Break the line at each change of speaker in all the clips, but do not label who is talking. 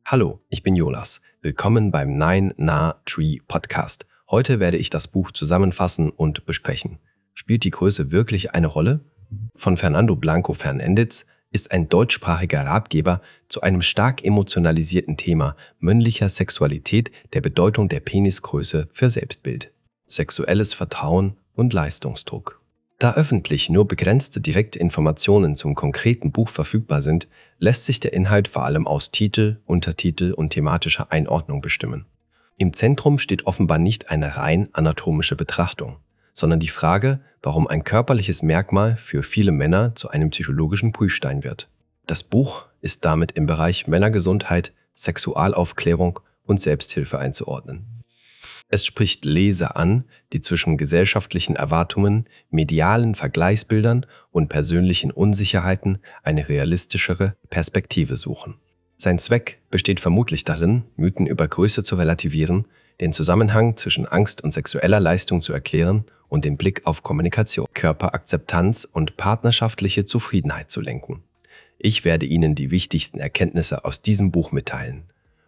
Hallo, ich bin Jonas. Willkommen beim Nine Na Tree Podcast. Heute werde ich das Buch zusammenfassen und besprechen. Spielt die Größe wirklich eine Rolle? Von Fernando Blanco Fernandez ist ein deutschsprachiger Ratgeber zu einem stark emotionalisierten Thema männlicher Sexualität, der Bedeutung der Penisgröße für Selbstbild, sexuelles Vertrauen und Leistungsdruck. Da öffentlich nur begrenzte direkte Informationen zum konkreten Buch verfügbar sind, lässt sich der Inhalt vor allem aus Titel, Untertitel und thematischer Einordnung bestimmen. Im Zentrum steht offenbar nicht eine rein anatomische Betrachtung, sondern die Frage, warum ein körperliches Merkmal für viele Männer zu einem psychologischen Prüfstein wird. Das Buch ist damit im Bereich Männergesundheit, Sexualaufklärung und Selbsthilfe einzuordnen. Es spricht Leser an, die zwischen gesellschaftlichen Erwartungen, medialen Vergleichsbildern und persönlichen Unsicherheiten eine realistischere Perspektive suchen. Sein Zweck besteht vermutlich darin, Mythen über Größe zu relativieren, den Zusammenhang zwischen Angst und sexueller Leistung zu erklären und den Blick auf Kommunikation, Körperakzeptanz und partnerschaftliche Zufriedenheit zu lenken. Ich werde Ihnen die wichtigsten Erkenntnisse aus diesem Buch mitteilen.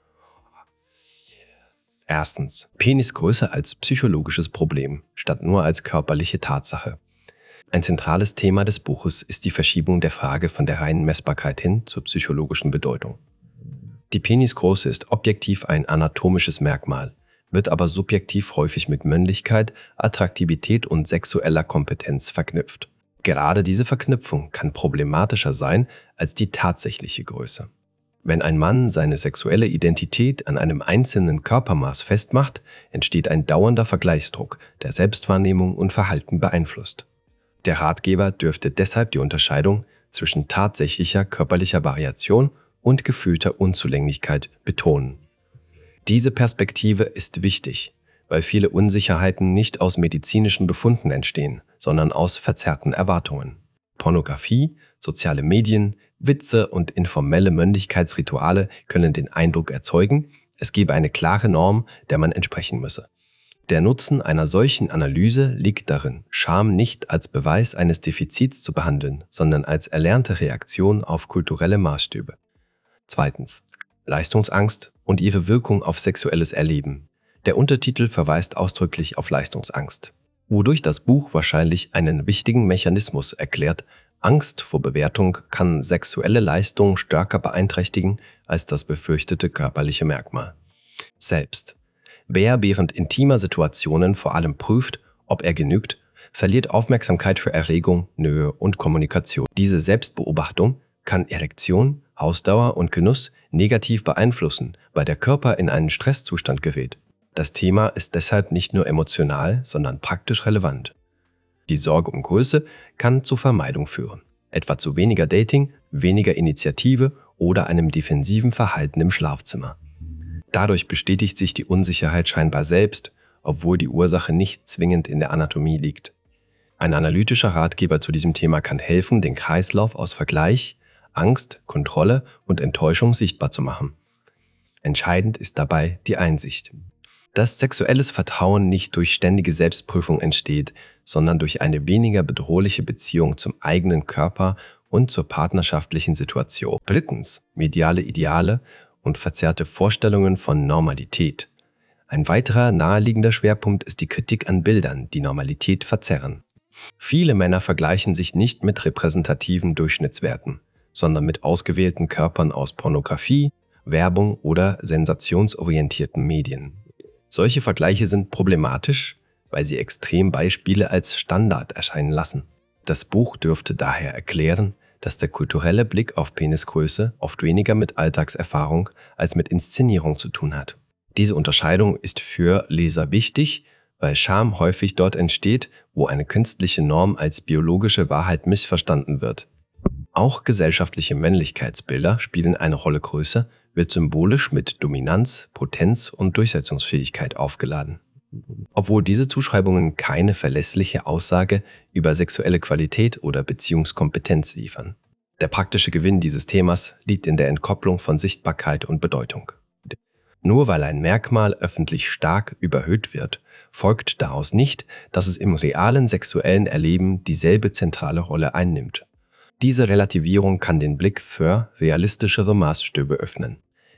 Erstens. Penisgröße als psychologisches Problem, statt nur als körperliche Tatsache. Ein zentrales Thema des Buches ist die Verschiebung der Frage von der reinen Messbarkeit hin zur psychologischen Bedeutung. Die Penisgröße ist objektiv ein anatomisches Merkmal, wird aber subjektiv häufig mit Männlichkeit, Attraktivität und sexueller Kompetenz verknüpft. Gerade diese Verknüpfung kann problematischer sein als die tatsächliche Größe. Wenn ein Mann seine sexuelle Identität an einem einzelnen Körpermaß festmacht, entsteht ein dauernder Vergleichsdruck, der Selbstwahrnehmung und Verhalten beeinflusst. Der Ratgeber dürfte deshalb die Unterscheidung zwischen tatsächlicher körperlicher Variation und gefühlter Unzulänglichkeit betonen. Diese Perspektive ist wichtig, weil viele Unsicherheiten nicht aus medizinischen Befunden entstehen, sondern aus verzerrten Erwartungen. Pornografie, soziale Medien, Witze und informelle Männlichkeitsrituale können den Eindruck erzeugen, es gebe eine klare Norm, der man entsprechen müsse. Der Nutzen einer solchen Analyse liegt darin, Scham nicht als Beweis eines Defizits zu behandeln, sondern als erlernte Reaktion auf kulturelle Maßstäbe. Zweitens. Leistungsangst und ihre Wirkung auf sexuelles Erleben. Der Untertitel verweist ausdrücklich auf Leistungsangst, wodurch das Buch wahrscheinlich einen wichtigen Mechanismus erklärt. Angst vor Bewertung kann sexuelle Leistung stärker beeinträchtigen als das befürchtete körperliche Merkmal. Selbst. Wer während intimer Situationen vor allem prüft, ob er genügt, verliert Aufmerksamkeit für Erregung, Nähe und Kommunikation. Diese Selbstbeobachtung kann Erektion, Ausdauer und Genuss negativ beeinflussen, weil der Körper in einen Stresszustand gerät. Das Thema ist deshalb nicht nur emotional, sondern praktisch relevant. Die Sorge um Größe kann zur Vermeidung führen, etwa zu weniger Dating, weniger Initiative oder einem defensiven Verhalten im Schlafzimmer. Dadurch bestätigt sich die Unsicherheit scheinbar selbst, obwohl die Ursache nicht zwingend in der Anatomie liegt. Ein analytischer Ratgeber zu diesem Thema kann helfen, den Kreislauf aus Vergleich, Angst, Kontrolle und Enttäuschung sichtbar zu machen. Entscheidend ist dabei die Einsicht, dass sexuelles Vertrauen nicht durch ständige Selbstprüfung entsteht, sondern durch eine weniger bedrohliche Beziehung zum eigenen Körper und zur partnerschaftlichen Situation. Drittens. Mediale Ideale und verzerrte Vorstellungen von Normalität. Ein weiterer naheliegender Schwerpunkt ist die Kritik an Bildern, die Normalität verzerren. Viele Männer vergleichen sich nicht mit repräsentativen Durchschnittswerten, sondern mit ausgewählten Körpern aus Pornografie, Werbung oder sensationsorientierten Medien. Solche Vergleiche sind problematisch, weil sie Extrembeispiele als Standard erscheinen lassen. Das Buch dürfte daher erklären, dass der kulturelle Blick auf Penisgröße oft weniger mit Alltagserfahrung als mit Inszenierung zu tun hat. Diese Unterscheidung ist für Leser wichtig, weil Scham häufig dort entsteht, wo eine künstliche Norm als biologische Wahrheit missverstanden wird. Auch gesellschaftliche Männlichkeitsbilder spielen eine Rolle. Größe wird symbolisch mit Dominanz, Potenz und Durchsetzungsfähigkeit aufgeladen. Obwohl diese Zuschreibungen keine verlässliche Aussage über sexuelle Qualität oder Beziehungskompetenz liefern. Der praktische Gewinn dieses Themas liegt in der Entkopplung von Sichtbarkeit und Bedeutung. Nur weil ein Merkmal öffentlich stark überhöht wird, folgt daraus nicht, dass es im realen sexuellen Erleben dieselbe zentrale Rolle einnimmt. Diese Relativierung kann den Blick für realistischere Maßstäbe öffnen.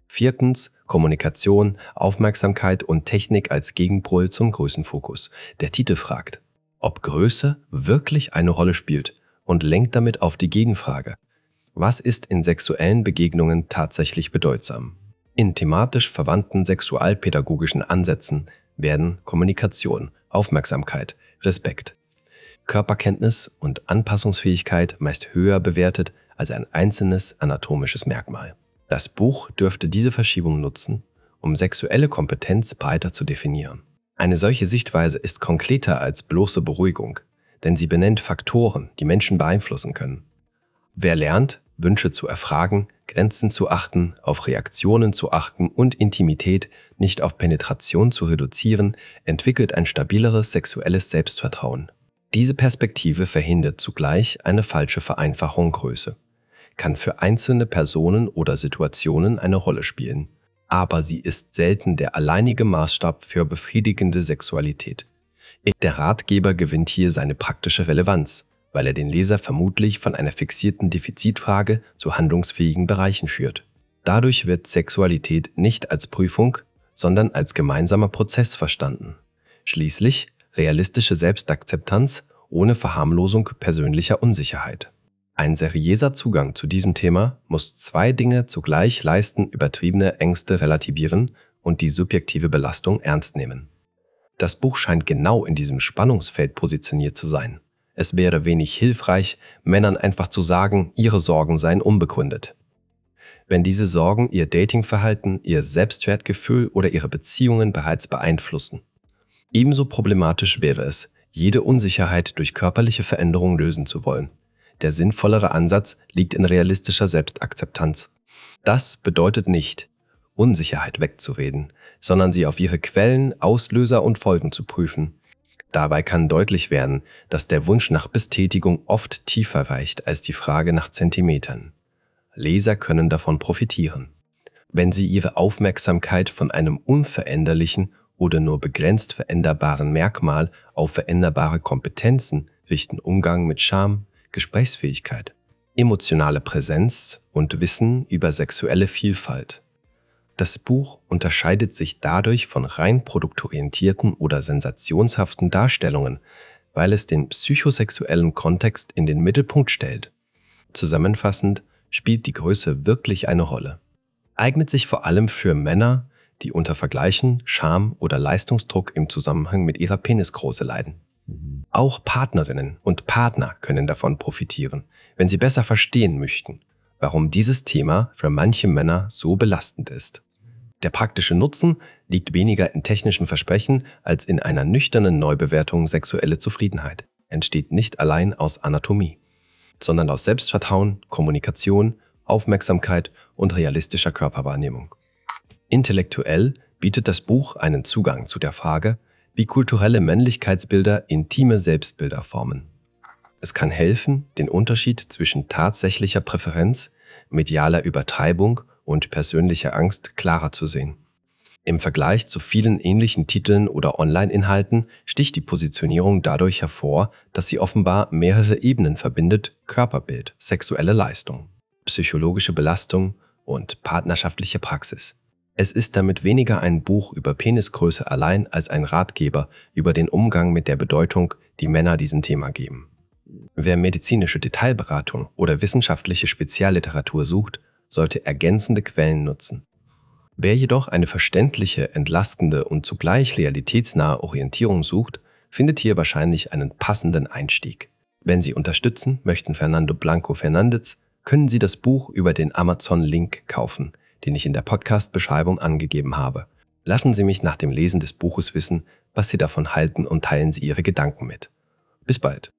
Viertens, Kommunikation, Aufmerksamkeit und Technik als Gegenpol zum Größenfokus. Der Titel fragt, ob Größe wirklich eine Rolle spielt und lenkt damit auf die Gegenfrage: Was ist in sexuellen Begegnungen tatsächlich bedeutsam? In thematisch verwandten sexualpädagogischen Ansätzen werden Kommunikation, Aufmerksamkeit, Respekt, Körperkenntnis und Anpassungsfähigkeit meist höher bewertet als ein einzelnes anatomisches Merkmal. Das Buch dürfte diese Verschiebung nutzen, um sexuelle Kompetenz breiter zu definieren. Eine solche Sichtweise ist konkreter als bloße Beruhigung, denn sie benennt Faktoren, die Menschen beeinflussen können. Wer lernt, Wünsche zu erfragen, Grenzen zu achten, auf Reaktionen zu achten und Intimität nicht auf Penetration zu reduzieren, entwickelt ein stabileres sexuelles Selbstvertrauen. Diese Perspektive verhindert zugleich eine falsche Vereinfachung Größe, kann für einzelne Personen oder Situationen eine Rolle spielen, aber sie ist selten der alleinige Maßstab für befriedigende Sexualität. Der Ratgeber gewinnt hier seine praktische Relevanz, weil er den Leser vermutlich von einer fixierten Defizitfrage zu handlungsfähigen Bereichen führt. Dadurch wird Sexualität nicht als Prüfung, sondern als gemeinsamer Prozess verstanden. Schließlich realistische Selbstakzeptanz ohne Verharmlosung persönlicher Unsicherheit. Ein seriöser Zugang zu diesem Thema muss zwei Dinge zugleich leisten: übertriebene Ängste relativieren und die subjektive Belastung ernst nehmen. Das Buch scheint genau in diesem Spannungsfeld positioniert zu sein. Es wäre wenig hilfreich, Männern einfach zu sagen, ihre Sorgen seien unbegründet. Wenn diese Sorgen ihr Datingverhalten, ihr Selbstwertgefühl oder ihre Beziehungen bereits beeinflussen. Ebenso problematisch wäre es, jede Unsicherheit durch körperliche Veränderung lösen zu wollen. Der sinnvollere Ansatz liegt in realistischer Selbstakzeptanz. Das bedeutet nicht, Unsicherheit wegzureden, sondern sie auf ihre Quellen, Auslöser und Folgen zu prüfen. Dabei kann deutlich werden, dass der Wunsch nach Bestätigung oft tiefer reicht als die Frage nach Zentimetern. Leser können davon profitieren, wenn sie ihre Aufmerksamkeit von einem unveränderlichen oder nur begrenzt veränderbaren Merkmal auf veränderbare Kompetenzen richten: Umgang mit Scham, Gesprächsfähigkeit, emotionale Präsenz und Wissen über sexuelle Vielfalt. Das Buch unterscheidet sich dadurch von rein produktorientierten oder sensationshaften Darstellungen, weil es den psychosexuellen Kontext in den Mittelpunkt stellt. Zusammenfassend spielt die Größe wirklich eine Rolle. Eignet sich vor allem für Männer, die unter Vergleichen, Scham oder Leistungsdruck im Zusammenhang mit ihrer Penisgröße leiden. Auch Partnerinnen und Partner können davon profitieren, wenn sie besser verstehen möchten, warum dieses Thema für manche Männer so belastend ist. Der praktische Nutzen liegt weniger in technischen Versprechen als in einer nüchternen Neubewertung. Sexuelle Zufriedenheit entsteht nicht allein aus Anatomie, sondern aus Selbstvertrauen, Kommunikation, Aufmerksamkeit und realistischer Körperwahrnehmung. Intellektuell bietet das Buch einen Zugang zu der Frage, wie kulturelle Männlichkeitsbilder intime Selbstbilder formen. Es kann helfen, den Unterschied zwischen tatsächlicher Präferenz, medialer Übertreibung und persönlicher Angst klarer zu sehen. Im Vergleich zu vielen ähnlichen Titeln oder Online-Inhalten sticht die Positionierung dadurch hervor, dass sie offenbar mehrere Ebenen verbindet: Körperbild, sexuelle Leistung, psychologische Belastung und partnerschaftliche Praxis. Es ist damit weniger ein Buch über Penisgröße allein als ein Ratgeber über den Umgang mit der Bedeutung, die Männer diesem Thema geben. Wer medizinische Detailberatung oder wissenschaftliche Spezialliteratur sucht, sollte ergänzende Quellen nutzen. Wer jedoch eine verständliche, entlastende und zugleich realitätsnahe Orientierung sucht, findet hier wahrscheinlich einen passenden Einstieg. Wenn Sie unterstützen möchten Fernando Blanco Fernandez, können Sie das Buch über den Amazon-Link kaufen, den ich in der Podcast-Beschreibung angegeben habe. Lassen Sie mich nach dem Lesen des Buches wissen, was Sie davon halten, und teilen Sie Ihre Gedanken mit. Bis bald.